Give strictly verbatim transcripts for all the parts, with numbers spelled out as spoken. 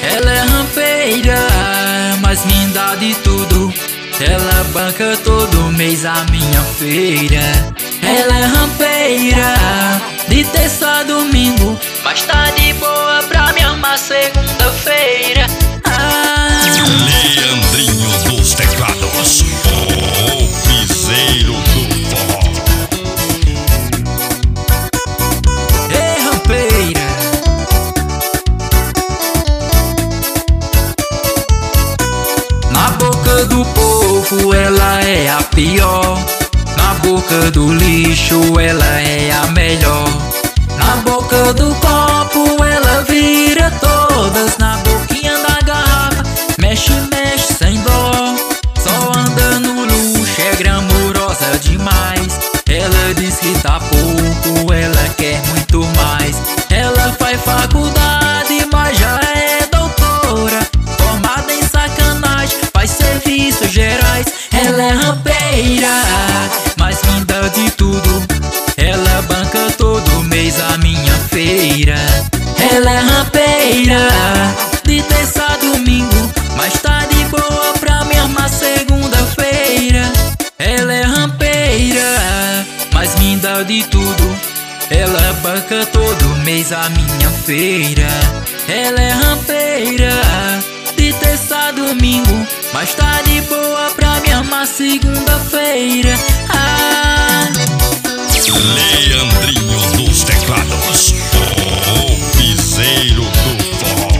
Ela é rampeira, mas me dá de tudo. Ela banca todo mês a minha feira. Ela é rampeira, de terça a domingo, mas tá de boa pra me armar segunda-feira. Ah. Leandrinho dos teclados, o piseiro do forró. Ei, rampeira, na boca do povo ela é a pior. Na boca do lixo ela é a melhor. Na boca do copo ela vira todas. Na boquinha da garrafa mexe, mexe sem dó. Só anda no luxo, é glamurosa demais. Ela diz que tá pouco, ela quer muito mais. Ela faz faculdade, mas já é doutora. Formada em sacanagem, faz serviços gerais. Ela é rampeira, mas me dá de tudo. Ela banca todo mês a minha feira. Ela é rampeira, de terça a domingo, mas tá de boa pra me armar segunda-feira. Ela é rampeira, mas me dá de tudo. Ela banca todo mês a minha feira. Ela é rampeira, de terça a domingo, mas tá de boa pra me armar segunda-feira. Ah. Leandrinho dos teclados, o piseiro do forró.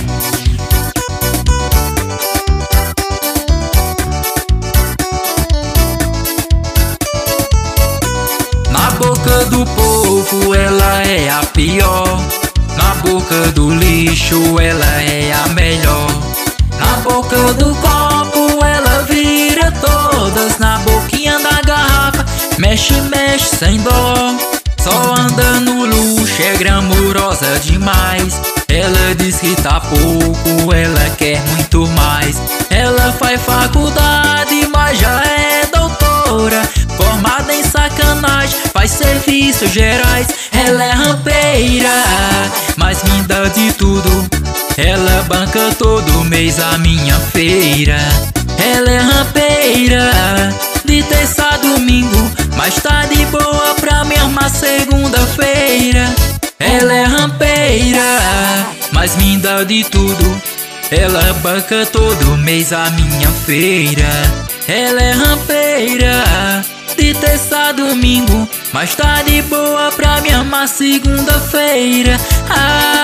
Na boca do povo ela é a pior. Na boca do lixo ela é a melhor. Na boca do copo ela vira todas. Na boquinha da garrafa mexe, mexe sem dó. Só anda no luxo, é glamurosa demais. Ela diz que tá pouco, ela quer muito mais. Ela faz faculdade, mas já é doutora. Formada em sacanagem, faz serviços gerais. Ela é rampeira, mas me dá de tudo. Ela banca todo mês a minha feira. Ela é rampeira, de terça a domingo, mas tá de boa pra me armar segunda-feira. Ela é rampeira, mas me dá de tudo. Ela banca todo mês a minha feira. Ela é rampeira, de terça a domingo, mas tá de boa pra me armar segunda-feira. Ah.